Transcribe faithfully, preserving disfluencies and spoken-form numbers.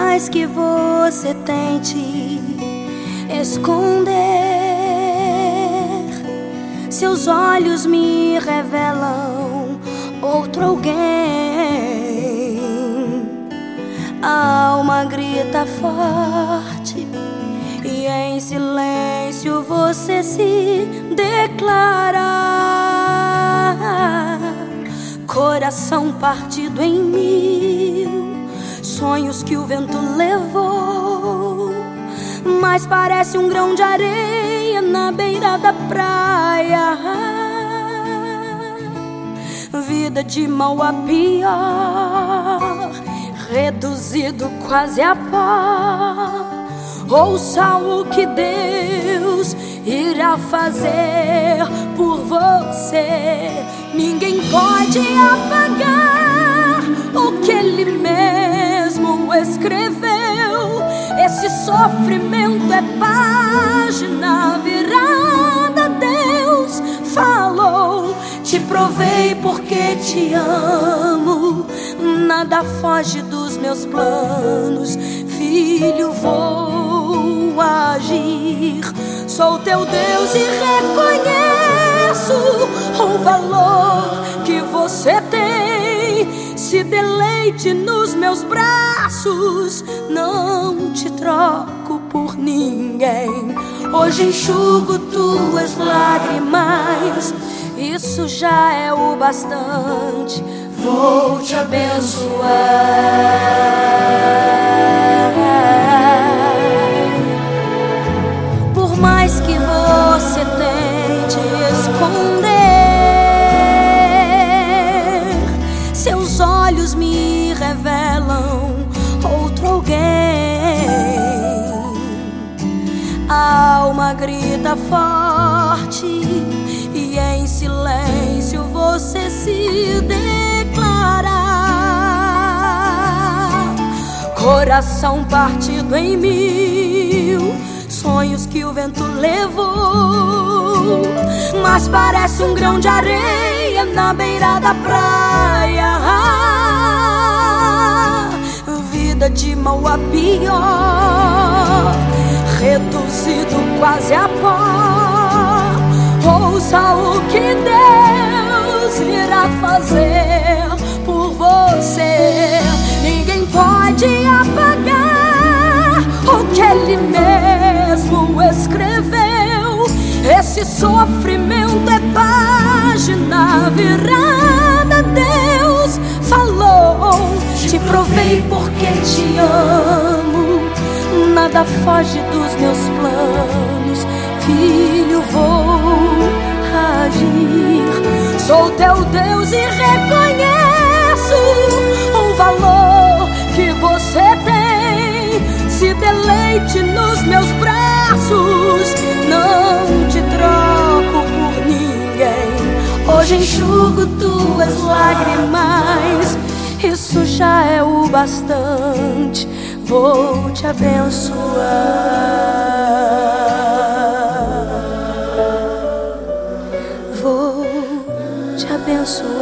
mais que você tente esconder, seus olhos me revelam outro alguém. A alma grita forte e em silêncio você se declara. Coração partido em mil, sonhos que o vento levou, mas parece um grão de areia na beira da praia. Vida de mal a pior, reduzido quase a pó. Ouça o que Deus irá fazer por você. Ninguém pode apagar o que Ele mesmo escreveu. Esse sofrimento é página virada. Deus falou: te provei porque te amo. Nada foge dos meus planos. Filho, vou agir. Sou teu Deus e reconheço o valor que você tem. Se deleite nos meus braços, não te troco por ninguém. Hoje enxugo tuas lágrimas, isso já é o bastante. Vou te abençoar. Por mais que você tente esconder, seus olhos me revelam outro alguém. A alma grita forte e em silêncio você se declara. Coração partido em mil, sonhos que o vento levou, mas parece um grão de areia na beira da praia. Vida de mal a pior, reduzido quase a pó. Ouça o que Deus irá fazer por você. Ninguém pode apagar o que Ele mesmo escreveu. Esse sofrimento é página virada. Deus falou: te provei porque te amo. Nada foge dos meus planos. Filho, vou agir. Sou teu Deus e reconheço o valor que você tem. Se deleite nos meus braços, não te troco por ninguém. Hoje enxugo tuas lágrimas, isso já é o bastante. Vou te abençoar. Vou te abençoar.